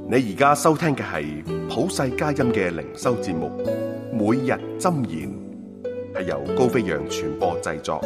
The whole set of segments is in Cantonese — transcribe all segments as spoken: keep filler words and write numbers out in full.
你而家收聽嘅係普世佳音嘅靈修節目，每日箴言，係由高飛揚傳播製作。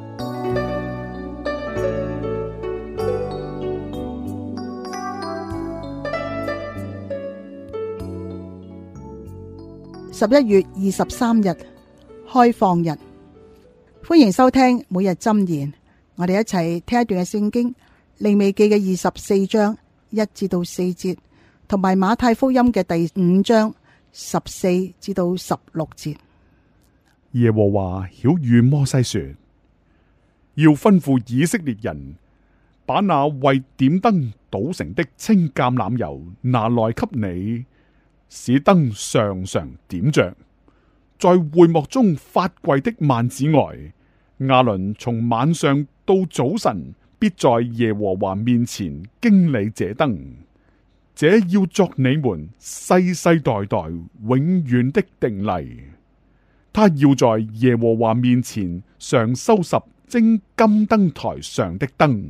十一月二十三日，開放日，歡迎收聽每日箴言。我哋一齊聽一段嘅聖經，利未記嘅二十四章一至到四節，同埋馬太福音嘅第五章十四至到十六節。 耶和華曉諭摩西說：要吩咐以色列人，把那為點燈搗成的清橄欖油拿來給你，使燈常常點着。在會幕中發櫃的幔子外，亞倫從晚上到早晨必在耶和華面前經理這燈。這要作你們世世代代永遠的定例。他要在耶和華面前常收拾精金燈台上的燈。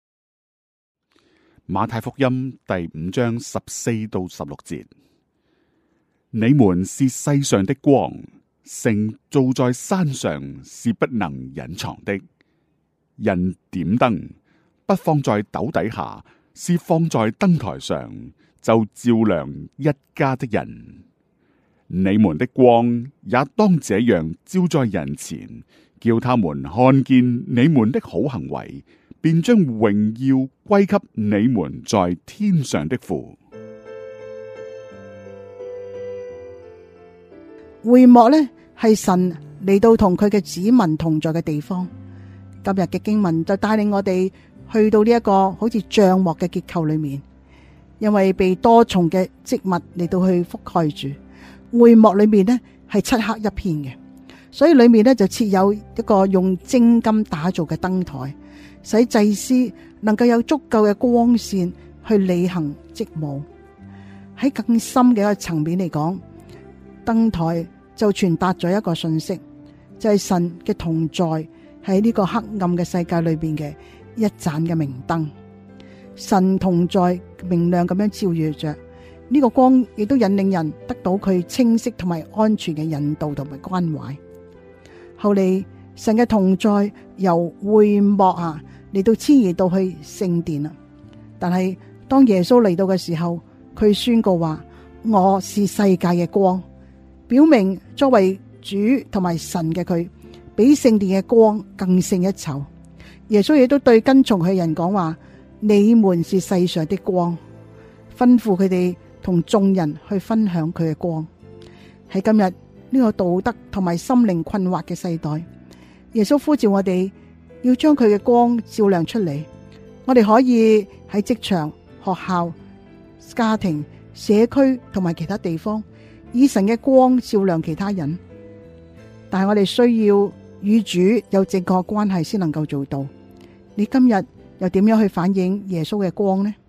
馬太福音第五章十四到十六節：你們是世上的光，城造在山上是不能隱藏的。人點燈，不放在斗底下，是放在燈台上，就照亮一家的人。你們的光也當這樣照在人前，叫他們看見你們的好行為，便將榮耀歸給你們在天上的父。 會幕呢，係神嚟到同佢嘅子民同在嘅地方。今日嘅經文就帶領我哋去到呢一個好似帳幕嘅結構裏面，因為被多重嘅織物嚟到去覆蓋住。會幕裏面呢係漆黑一片嘅，所以裏面呢就設有一個用精金打造嘅燈台，使祭司能夠有足夠嘅光線去履行職務。喺更深嘅一個層面嚟講，燈台就傳達咗一個信息，就係神嘅同在喺呢個黑暗嘅世界裏邊嘅一盞嘅明燈。神同在明亮咁樣照耀着呢個光，亦都引領人得到佢清晰同埋安全嘅引導同埋關懷。後嚟神嘅同在由會幕啊嚟到遷移到去聖殿啊，但係當耶穌嚟到嘅時候，佢宣告話：我是世界嘅光。表明作為主同埋神嘅佢，比聖殿嘅光更勝一籌。耶穌亦都對跟從佢嘅人講話：你們是世上的光，吩咐佢哋同眾人去分享佢嘅光。喺今日呢個道德同埋心靈困惑嘅世代，耶穌呼召我哋要將佢嘅光照亮出嚟。我哋可以喺職場、學校、家庭、社區同埋其他地方，以神嘅光照亮其他人，但係我哋需要與主有正確關係先能夠做到。你今日又點樣去反映耶穌嘅光呢？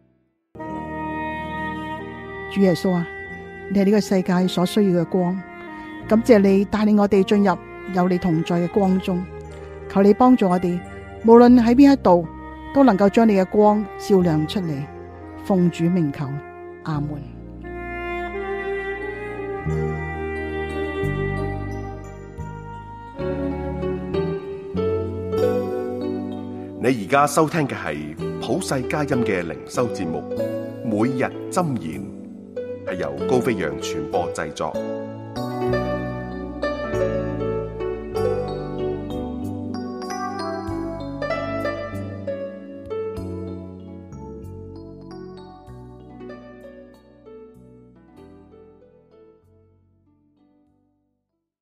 主耶穌啊，你係呢個世界所需要嘅光，感謝你帶領我哋進入有你同在嘅光中。求你幫助我哋，無論喺邊一度，都能夠將你嘅光照亮出嚟。奉主名求，阿門。 你而家收聽嘅係普世佳音嘅靈修節目，每日箴言，係由高飛揚傳播製作。